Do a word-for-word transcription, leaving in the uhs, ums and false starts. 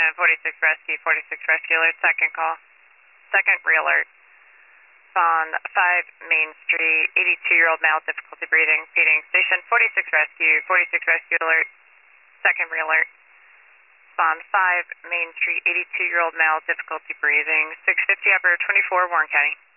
Station forty-six Rescue, forty-six Rescue Alert, second call. Second re-alert. On five Main Street, eighty-two-year-old male, difficulty breathing, feeding. Station forty-six Rescue, forty-six Rescue Alert, second re-alert. On five Main Street, eighty-two-year-old male, difficulty breathing, six fifty Upper twenty-four, Warren County.